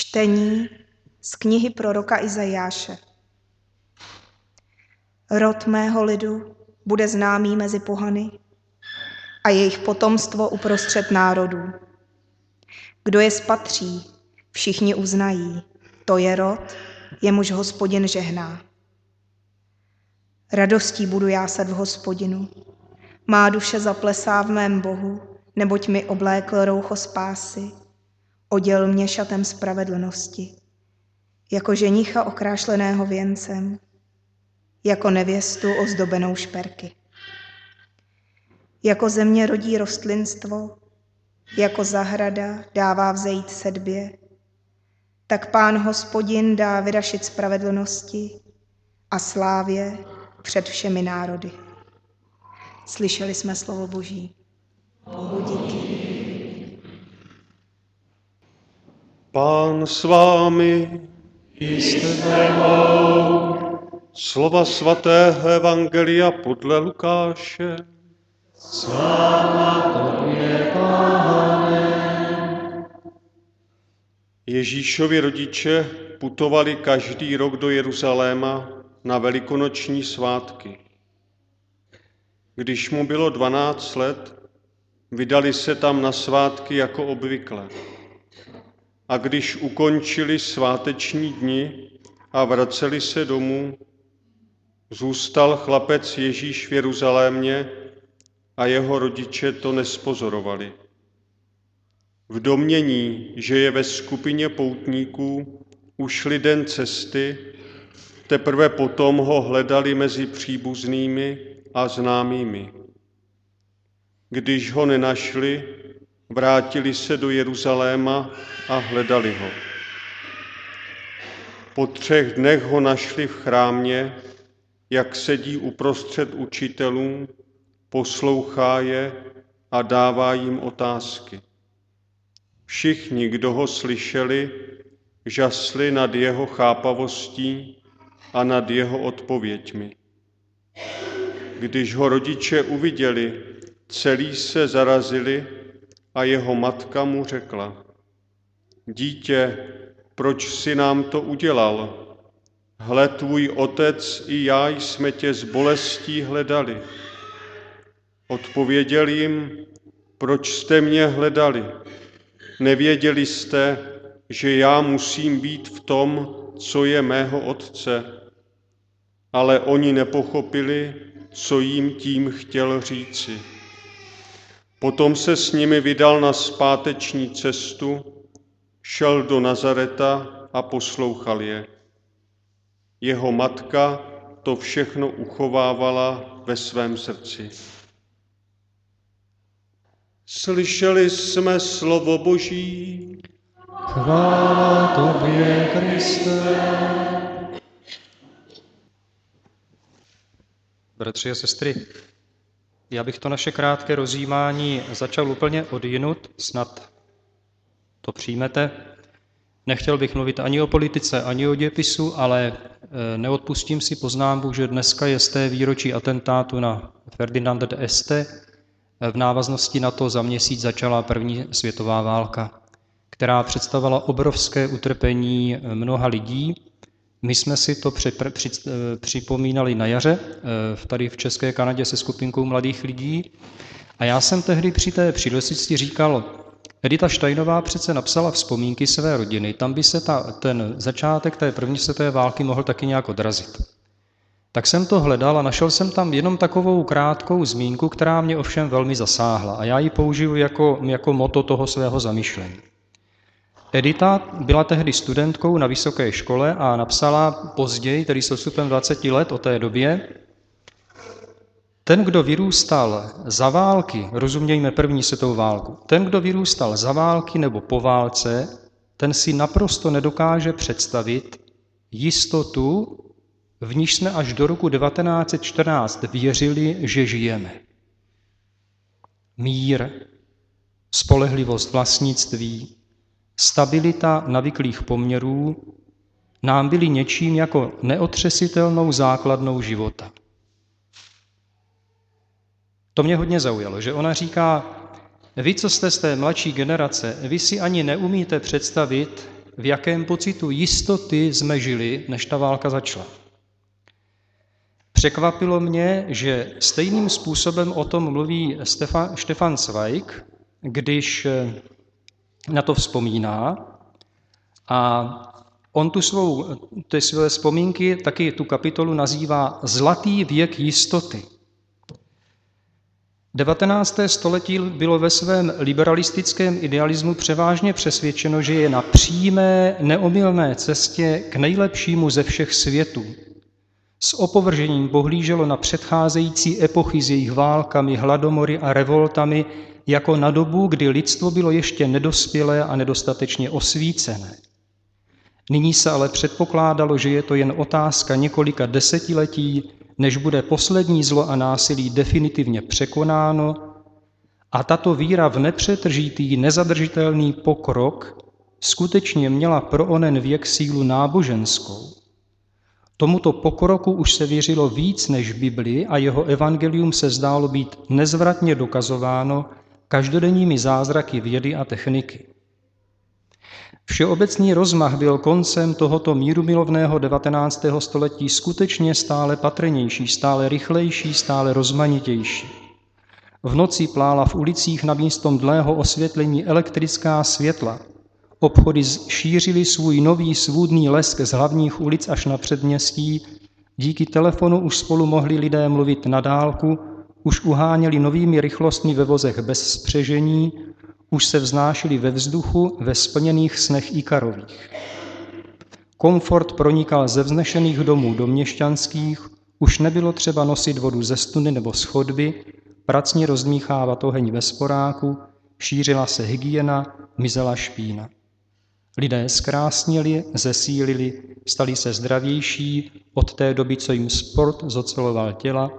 Čtení z knihy proroka Izajáše. Rod mého lidu bude známý mezi pohany a jejich potomstvo uprostřed národů. Kdo je spatří, všichni uznají, to je rod, jemuž Hospodin žehná. Radostí budu jásat v Hospodinu, má duše zaplesá v mém Bohu, neboť mi oblékl roucho spásy, oděl mě šatem spravedlnosti, jako ženicha okrášleného věncem, jako nevěstu ozdobenou šperky. Jako země rodí rostlinstvo, jako zahrada dává vzejít sedbě, tak Pán Hospodin dá vyrašit spravedlnosti a slávě před všemi národy. Slyšeli jsme slovo Boží. Bohu díky. Pán s vámi, slova svatého evangelia podle Lukáše. Sláva tobě, Pane. Ježíšovi rodiče putovali každý rok do Jeruzaléma na velikonoční svátky. Když mu bylo 12 let, vydali se tam na svátky jako obvykle. A když ukončili sváteční dni a vraceli se domů, zůstal chlapec Ježíš v Jeruzalémě a jeho rodiče to nespozorovali. V domnění, že je ve skupině poutníků, ušli den cesty, teprve potom ho hledali mezi příbuznými a známými. Když ho nenašli, vrátili se do Jeruzaléma a hledali ho. Po 3 dnech ho našli v chrámě, jak sedí uprostřed učitelů, poslouchá je a dává jim otázky. Všichni, kdo ho slyšeli, žasli nad jeho chápavostí a nad jeho odpověďmi. Když ho rodiče uviděli, celí se zarazili a jeho matka mu řekla: Dítě, proč jsi nám to udělal? Hle, tvůj otec i já jsme tě s bolestí hledali. Odpověděl jim: Proč jste mě hledali? Nevěděli jste, že já musím být v tom, co je mého otce? Ale oni nepochopili, co jim tím chtěl říci. Potom se s nimi vydal na zpáteční cestu, šel do Nazareta a poslouchal je. Jeho matka to všechno uchovávala ve svém srdci. Slyšeli jsme slovo Boží. Chvála tobě, Kriste. Bratři a sestry, já bych to naše krátké rozjímání začal úplně odjinud, snad to přijmete. Nechtěl bych mluvit ani o politice, ani o dějepisu, ale neodpustím si poznámku, že dneska je z té výročí atentátu na Ferdinanda de Este. V návaznosti na to za měsíc začala první světová válka, která představovala obrovské utrpení mnoha lidí. My jsme si to připomínali na jaře, tady v České Kanadě se skupinkou mladých lidí. A já jsem tehdy při té příležitosti říkal, Edita Steinová přece napsala vzpomínky své rodiny, tam by se ten začátek té první světové války mohl taky nějak odrazit. Tak jsem to hledal a našel jsem tam jenom takovou krátkou zmínku, která mě ovšem velmi zasáhla a já ji použiju jako motto toho svého zamýšlení. Edita byla tehdy studentkou na vysoké škole a napsala později, tedy s odstupem 20 let o té době: Ten, kdo vyrůstal za války, rozumějme první světovou válku, ten, kdo vyrůstal za války nebo po válce, ten si naprosto nedokáže představit jistotu, v níž jsme až do roku 1914 věřili, že žijeme. Mír, spolehlivost vlastnictví, stabilita navyklých poměrů nám byly něčím jako neotřesitelnou základnou života. To mě hodně zaujalo, že ona říká, vy, co jste z té mladší generace, vy si ani neumíte představit, v jakém pocitu jistoty jsme žili, než ta válka začala. Překvapilo mě, že stejným způsobem o tom mluví Stefan Zweig, když na to vzpomíná. A on ty své vzpomínky, taky tu kapitolu nazývá Zlatý věk jistoty. 19. století bylo ve svém liberalistickém idealismu převážně přesvědčeno, že je na přímé, neomylné cestě k nejlepšímu ze všech světů. S opovržením pohlíželo na předcházející epochy s jejich válkami, hladomory a revoltami jako na dobu, kdy lidstvo bylo ještě nedospělé a nedostatečně osvícené. Nyní se ale předpokládalo, že je to jen otázka několika desetiletí, než bude poslední zlo a násilí definitivně překonáno a tato víra v nepřetržitý, nezadržitelný pokrok skutečně měla pro onen věk sílu náboženskou. Tomuto pokroku už se věřilo víc než Bibli a jeho evangelium se zdálo být nezvratně dokazováno každodenními zázraky vědy a techniky. Všeobecný rozmach byl koncem tohoto mírumilovného 19. století skutečně stále patrnější, stále rychlejší, stále rozmanitější. V noci plála v ulicích namísto mdlého osvětlení elektrická světla. Obchody šířily svůj nový svůdný lesk z hlavních ulic až na předměstí. Díky telefonu už spolu mohli lidé mluvit na dálku, už uháněli novými rychlostmi ve vozech bez spřežení, už se vznášeli ve vzduchu ve splněných snech Ikarových. Komfort pronikal ze vznešených domů do měšťanských, už nebylo třeba nosit vodu ze studny nebo z chodby, pracně rozdmíchávat oheň ve sporáku, šířila se hygiena, mizela špína. Lidé zkrásnili, zesílili, stali se zdravější od té doby, co jim sport zoceloval těla.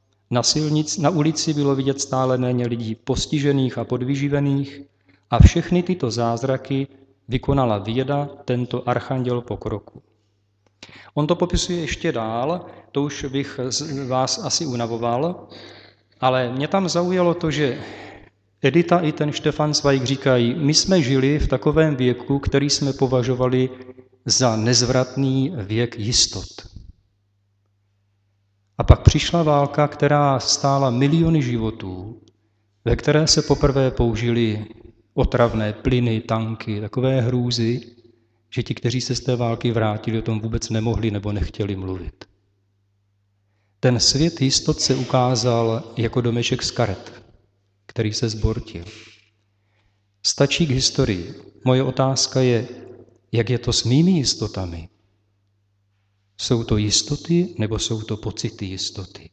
Na ulici bylo vidět stále méně lidí postižených a podvyživených a všechny tyto zázraky vykonala věda, tento archanděl pokroku. On to popisuje ještě dál, to už bych vás asi unavoval, ale mě tam zaujalo to, že Edita i ten Stefan Zweig říkají, my jsme žili v takovém věku, který jsme považovali za nezvratný věk jistot. A pak přišla válka, která stála miliony životů, ve které se poprvé použily otravné plyny, tanky, takové hrůzy, že ti, kteří se z té války vrátili, o tom vůbec nemohli nebo nechtěli mluvit. Ten svět jistot se ukázal jako domeček z karet, který se zbortil. Stačí k historii. Moje otázka je, jak je to s mými jistotami? Jsou to jistoty, nebo jsou to pocity jistoty?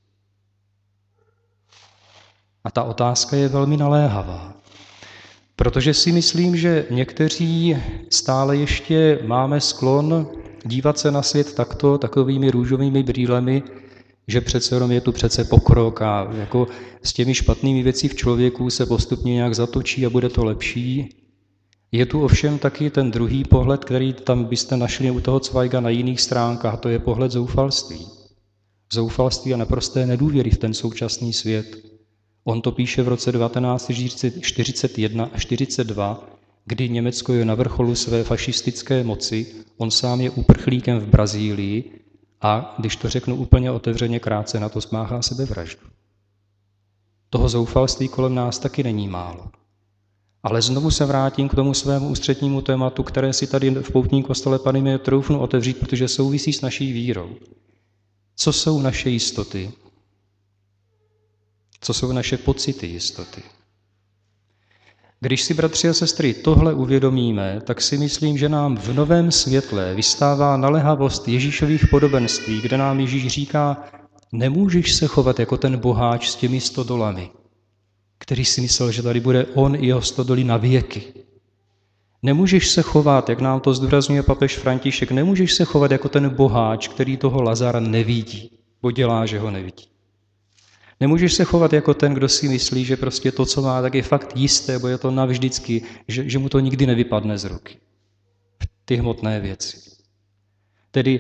A ta otázka je velmi naléhavá, protože si myslím, že někteří stále ještě máme sklon dívat se na svět takovými růžovými brýlemi, že přece jenom je tu přece pokrok a jako s těmi špatnými věci v člověku se postupně nějak zatočí a bude to lepší. Je tu ovšem taky ten druhý pohled, který tam byste našli u toho Zweiga na jiných stránkách, a to je pohled zoufalství. Zoufalství a naprosté nedůvěry v ten současný svět. On to píše v roce 1941 a 1942, kdy Německo je na vrcholu své fašistické moci, on sám je uprchlíkem v Brazílii a, když to řeknu úplně otevřeně, krátce na to spáchá sebevraždu. Toho zoufalství kolem nás taky není málo. Ale znovu se vrátím k tomu svému ústřednímu tématu, které si tady v poutním kostele Panny troufnu otevřít, protože souvisí s naší vírou. Co jsou naše jistoty? Co jsou naše pocity jistoty? Když si, bratři a sestry, tohle uvědomíme, tak si myslím, že nám v novém světle vystává naléhavost Ježíšových podobenství, kde nám Ježíš říká, nemůžeš se chovat jako ten boháč s těmi 100 dolami, který si myslel, že tady bude on i jeho 100 dolí na věky. Nemůžeš se chovat, jak nám to zdůrazňuje papež František, nemůžeš se chovat jako ten boháč, který toho Lazara nevidí, bo dělá, že ho nevidí. Nemůžeš se chovat jako ten, kdo si myslí, že prostě to, co má, tak je fakt jisté, bo je to navždycky, že mu to nikdy nevypadne z ruky. Ty hmotné věci. Tedy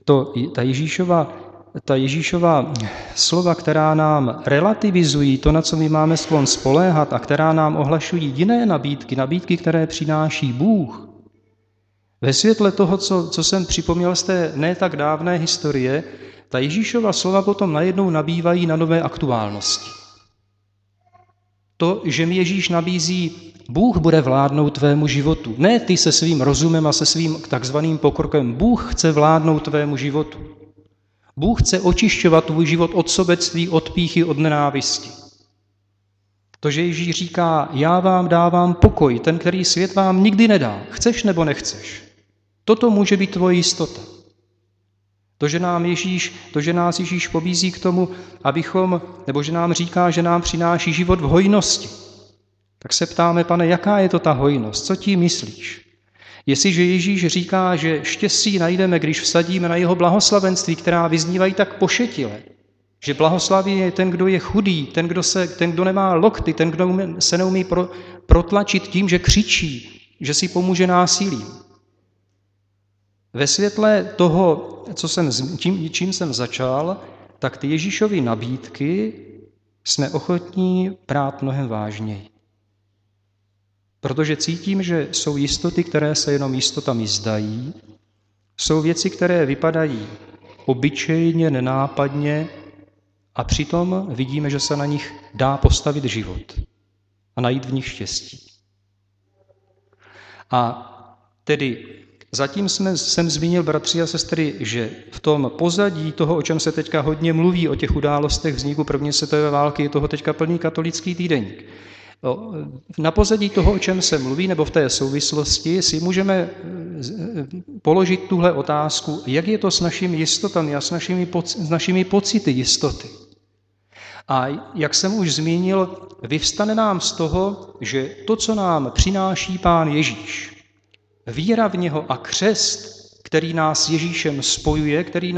ta Ježíšova slova, která nám relativizují to, na co my máme sklon spoléhat a která nám ohlašují jiné nabídky, které přináší Bůh, Ve světle toho, co jsem připomněl z té ne tak dávné historie, ta Ježíšova slova potom najednou nabývají na nové aktuálnosti. To, že mi Ježíš nabízí, Bůh bude vládnout tvému životu. Ne ty se svým rozumem a se svým takzvaným pokrokem. Bůh chce vládnout tvému životu. Bůh chce očišťovat tvůj život od sobectví, od pýchy, od nenávisti. To, že Ježíš říká, já vám dávám pokoj, ten, který svět vám nikdy nedá. Chceš nebo nechceš. Toto může být tvoje jistota. To, že nás Ježíš pobízí k tomu, nebo že nám říká, že nám přináší život v hojnosti. Tak se ptáme, Pane, jaká je to ta hojnost? Co tím myslíš? Jestliže Ježíš říká, že štěstí najdeme, když vsadíme na jeho blahoslavenství, která vyznívají tak pošetile, že blahoslaví je ten, kdo je chudý, ten, kdo nemá lokty, ten, kdo se neumí protlačit tím, že křičí, že si pomůže násilím. Ve světle toho, čím jsem začal, tak ty Ježíšovy nabídky jsme ochotní brát mnohem vážněji. Protože cítím, že jsou jistoty, které se jenom jistotami zdají, jsou věci, které vypadají obyčejně, nenápadně a přitom vidíme, že se na nich dá postavit život a najít v nich štěstí. A tedy zatím jsem zmínil, bratři a sestry, že v tom pozadí toho, o čem se teďka hodně mluví, o těch událostech vzniku první světové války, je toho teďka plný katolický týdeník. Na pozadí toho, o čem se mluví, nebo v té souvislosti, si můžeme položit tuhle otázku, jak je to s našimi jistotami a s našimi pocity jistoty. A jak jsem už zmínil, vyvstane nám z toho, že to, co nám přináší Pán Ježíš, víra v něho a křest, který nás s Ježíšem spojuje, který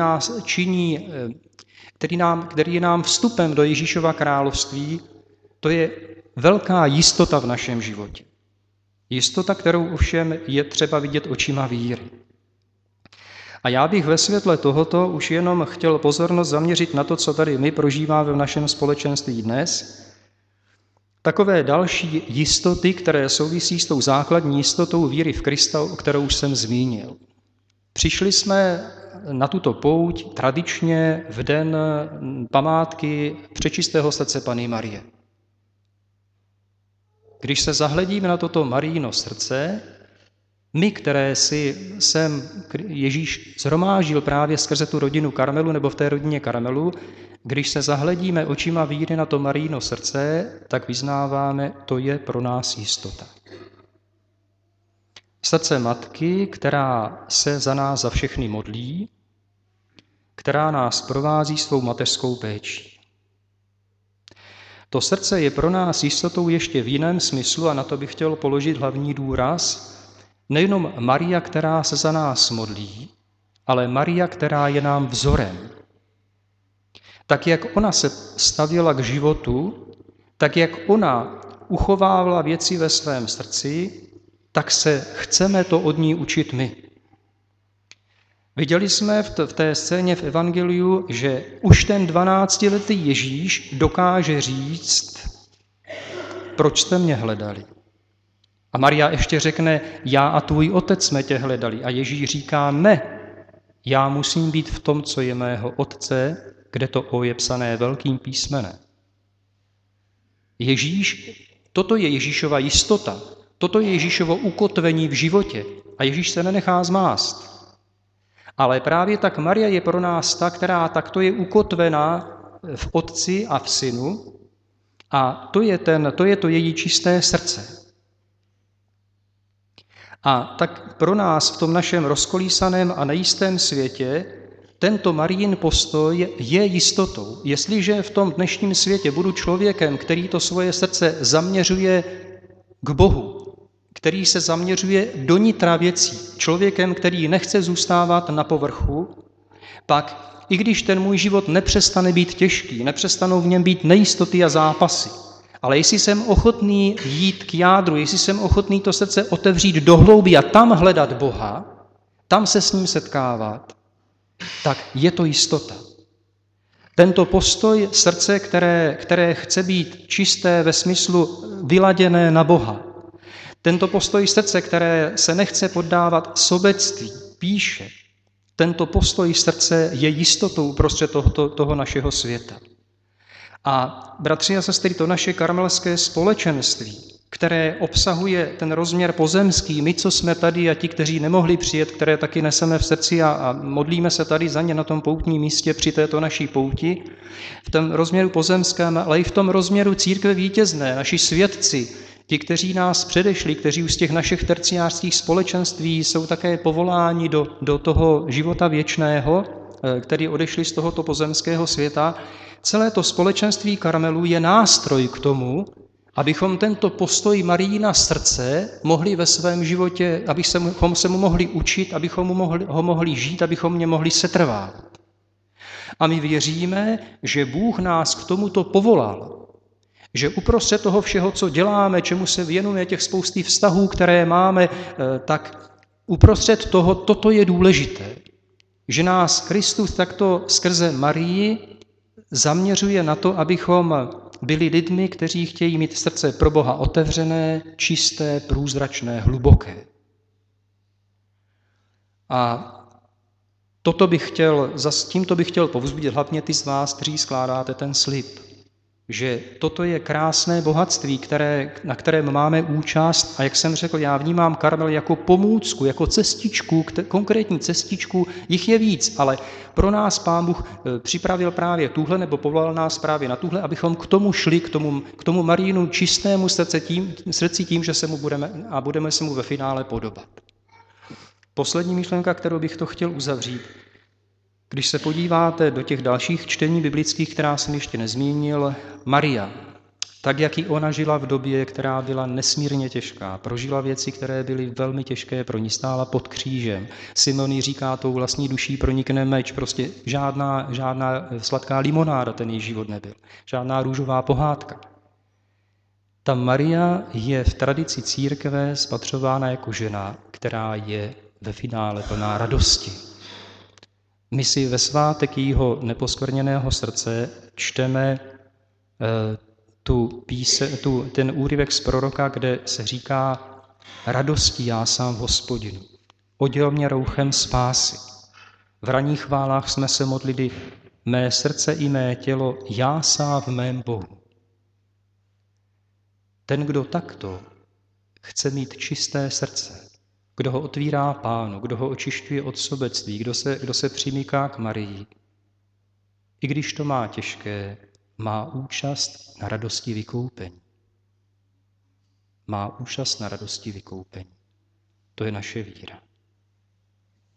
je nám vstupem do Ježíšova království, to je velká jistota v našem životě. Jistota, kterou ovšem je třeba vidět očima víry. A já bych ve světle tohoto už jenom chtěl pozornost zaměřit na to, co tady my prožíváme v našem společenství dnes. Takové další jistoty, které souvisí s tou základní jistotou víry v Krista, kterou už jsem zmínil. Přišli jsme na tuto pouť tradičně v den památky Přečistého srdce Panny Marie. Když se zahledíme na toto Marijino srdce, my, které si sem Ježíš shromáždil právě skrze tu rodinu Karmelu nebo v té rodině Karmelu, když se zahledíme očima víry na to Marijino srdce, tak vyznáváme, to je pro nás jistota. Srdce matky, která se za nás za všechny modlí, která nás provází svou mateřskou péčí. To srdce je pro nás jistotou ještě v jiném smyslu a na to bych chtěl položit hlavní důraz. Nejenom Maria, která se za nás modlí, ale Maria, která je nám vzorem. Tak, jak ona se stavěla k životu, tak, jak ona uchovávala věci ve svém srdci, tak se chceme to od ní učit my. Viděli jsme v té scéně v Evangeliu, že už ten 12letý Ježíš dokáže říct, proč jste mě hledali. A Maria ještě řekne, já a tvůj otec jsme tě hledali. A Ježíš říká, ne, já musím být v tom, co je mého otce, kde to O je psané velkým písmenem. Toto je Ježíšova jistota, toto je Ježíšovo ukotvení v životě a Ježíš se nenechá zmást. Ale právě tak Maria je pro nás ta, která takto je ukotvená v Otci a v Synu a to je to její čisté srdce. A tak pro nás v tom našem rozkolísaném a nejistém světě tento Marijin postoj je jistotou. Jestliže v tom dnešním světě budu člověkem, který to svoje srdce zaměřuje k Bohu, který se zaměřuje do nitra věcí, člověkem, který nechce zůstávat na povrchu, pak i když ten můj život nepřestane být těžký, nepřestanou v něm být nejistoty a zápasy, ale jestli jsem ochotný jít k jádru, jestli jsem ochotný to srdce otevřít do hloubi a tam hledat Boha, tam se s ním setkávat, tak je to jistota. Tento postoj srdce, které chce být čisté ve smyslu vyladěné na Boha, Tento postoj srdce, které se nechce poddávat sobectví, píše, tento postoj srdce je jistotou uprostřed toho našeho světa. A bratři a sestry, to naše karmelské společenství, které obsahuje ten rozměr pozemský, my, co jsme tady a ti, kteří nemohli přijet, které taky neseme v srdci a modlíme se tady za ně na tom poutním místě při této naší pouti, v tom rozměru pozemském, ale i v tom rozměru církve vítězné, naši svědci, ti, kteří nás předešli, kteří už z těch našich terciářských společenství jsou také povoláni do toho života věčného, který odešli z tohoto pozemského světa, celé to společenství Karmelů je nástroj k tomu, abychom tento postoj Marijina srdce mohli ve svém životě, abychom se mu mohli učit, abychom ho mohli žít, abychom mě mohli setrvávat. A my věříme, že Bůh nás k tomuto povolal, že uprostřed toho všeho, co děláme, čemu se věnujeme, těch spousty vztahů, které máme, tak uprostřed toho toto je důležité, že nás Kristus takto skrze Marii zaměřuje na to, abychom byli lidmi, kteří chtějí mít srdce pro Boha otevřené, čisté, průzračné, hluboké. A tímto bych chtěl povzbudit hlavně ty z vás, kteří skládáte ten slib, že toto je krásné bohatství, na kterém máme účast a jak jsem řekl, já vnímám Karmel jako pomůcku, jako cestičku, konkrétní cestičku, jich je víc, ale pro nás Pán Bůh připravil právě tuhle nebo povolal nás právě na tuhle, abychom k tomu šli, k tomu Marijinu čistému srdci tím, že budeme se mu ve finále podobat. Poslední myšlenka, kterou bych to chtěl uzavřít. Když se podíváte do těch dalších čtení biblických, která jsem ještě nezmínil, Maria, tak jak i ona žila v době, která byla nesmírně těžká, prožila věci, které byly velmi těžké, pro ní stála pod křížem. Simon říká, tou vlastní duší pronikne meč, prostě žádná sladká limonáda ten její život nebyl, žádná růžová pohádka. Ta Maria je v tradici církve spatřována jako žena, která je ve finále plná radosti. My si ve svátek jejího neposkvrněného srdce čteme ten úryvek z proroka, kde se říká radostí já sám v Hospodinu, oděl mě rouchem spásy. V ranních chválách jsme se modlili, mé srdce i mé tělo jásá v mém Bohu. Ten, kdo takto chce mít čisté srdce, kdo ho otvírá Pánu, kdo ho očišťuje od sobectví, kdo se přimyká k Marii, i když to má těžké, má účast na radosti vykoupení. Má účast na radosti vykoupení. To je naše víra.